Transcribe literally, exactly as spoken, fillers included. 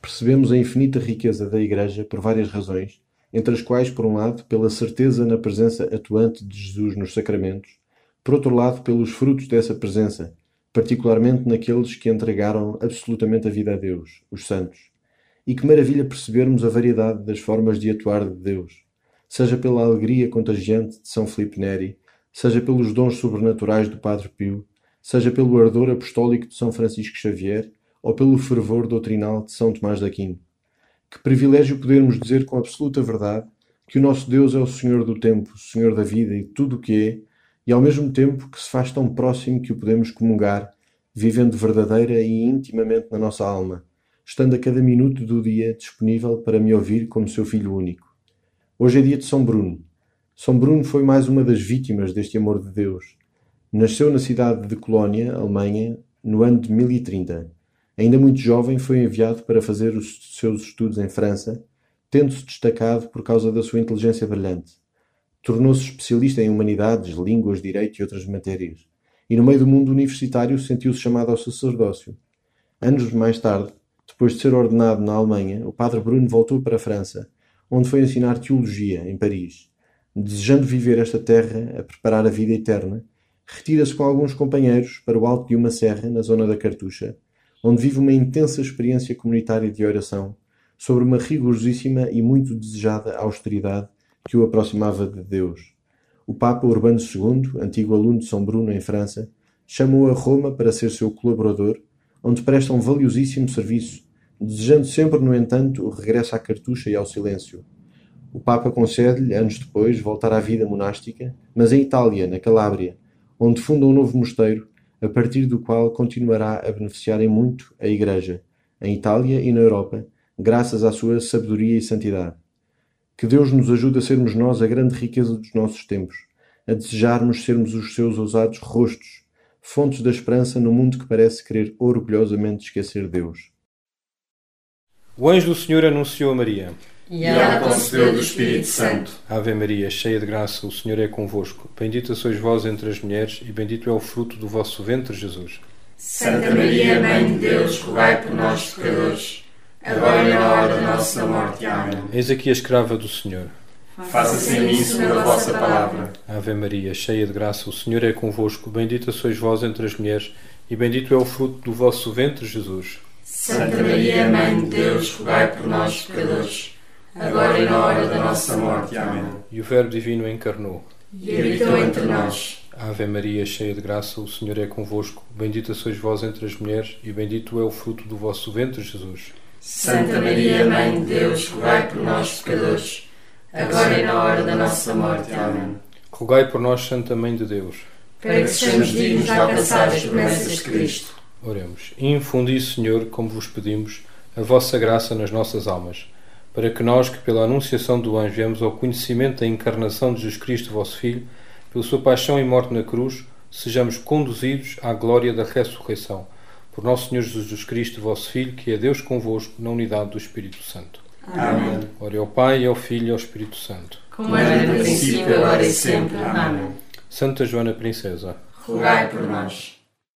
percebemos a infinita riqueza da Igreja por várias razões, entre as quais, por um lado, pela certeza na presença atuante de Jesus nos sacramentos, por outro lado, pelos frutos dessa presença, particularmente naqueles que entregaram absolutamente a vida a Deus, os santos. E que maravilha percebermos a variedade das formas de atuar de Deus, seja pela alegria contagiante de São Filipe Neri, seja pelos dons sobrenaturais do Padre Pio, seja pelo ardor apostólico de São Francisco Xavier, ou pelo fervor doutrinal de São Tomás de Aquino. Que privilégio podermos dizer com absoluta verdade que o nosso Deus é o Senhor do tempo, o Senhor da vida e de tudo o que é, e ao mesmo tempo que se faz tão próximo que o podemos comungar, vivendo verdadeira e intimamente na nossa alma, estando a cada minuto do dia disponível para me ouvir como seu Filho único. Hoje é dia de São Bruno. São Bruno foi mais uma das vítimas deste amor de Deus. Nasceu na cidade de Colónia, Alemanha, no ano de mil e trinta. Ainda muito jovem, foi enviado para fazer os seus estudos em França, tendo-se destacado por causa da sua inteligência brilhante. Tornou-se especialista em humanidades, línguas, direito e outras matérias. E no meio do mundo universitário sentiu-se chamado ao sacerdócio. Anos mais tarde, depois de ser ordenado na Alemanha, o padre Bruno voltou para a França, onde foi ensinar teologia, em Paris. Desejando viver esta terra, a preparar a vida eterna, retira-se com alguns companheiros para o alto de uma serra, na zona da Cartucha, onde vive uma intensa experiência comunitária de oração, sobre uma rigorosíssima e muito desejada austeridade que o aproximava de Deus. O Papa Urbano segundo, antigo aluno de São Bruno em França, chamou-o a Roma para ser seu colaborador, onde presta um valiosíssimo serviço, desejando sempre, no entanto, o regresso à Cartucha e ao silêncio. O Papa concede-lhe, anos depois, voltar à vida monástica, mas em Itália, na Calábria, onde funda um novo mosteiro, a partir do qual continuará a beneficiar em muito a Igreja, em Itália e na Europa, graças à sua sabedoria e santidade. Que Deus nos ajude a sermos nós a grande riqueza dos nossos tempos, a desejarmos sermos os seus ousados rostos, fontes da esperança no mundo que parece querer orgulhosamente esquecer Deus. O anjo do Senhor anunciou a Maria. E ela concebeu do Espírito Santo. Ave Maria, cheia de graça, o Senhor é convosco. Bendita sois vós entre as mulheres, e bendito é o fruto do vosso ventre, Jesus. Santa Maria, Mãe de Deus, rogai por nós, pecadores, agora e na hora da nossa morte. Amém. Eis aqui a escrava do Senhor. Faça-se em mim segundo a vossa palavra. Ave Maria, cheia de graça, o Senhor é convosco. Bendita sois vós entre as mulheres, e bendito é o fruto do vosso ventre, Jesus. Santa Maria, Mãe de Deus, rogai por nós, pecadores, agora e na hora da nossa morte. Amém. E o Verbo Divino encarnou e habitou entre nós. Ave Maria, cheia de graça, o Senhor é convosco. Bendita sois vós entre as mulheres, e bendito é o fruto do vosso ventre, Jesus. Santa Maria, Mãe de Deus, rogai por nós, pecadores, agora e na hora da nossa morte. Amém. Rogai por nós, Santa Mãe de Deus, para que sejamos dignos de alcançar as promessas de Cristo. Oremos. Infundi, Senhor, como vos pedimos, a vossa graça nas nossas almas, para que nós, que pela anunciação do anjo viemos ao conhecimento da encarnação de Jesus Cristo, vosso Filho, pela sua paixão e morte na cruz, sejamos conduzidos à glória da ressurreição. Por nosso Senhor Jesus Cristo, vosso Filho, que é Deus convosco, na unidade do Espírito Santo. Amém. Ore ao Pai, ao Filho e ao Espírito Santo. Como era no princípio, agora e sempre. Amém. Santa Joana Princesa, rogai por nós.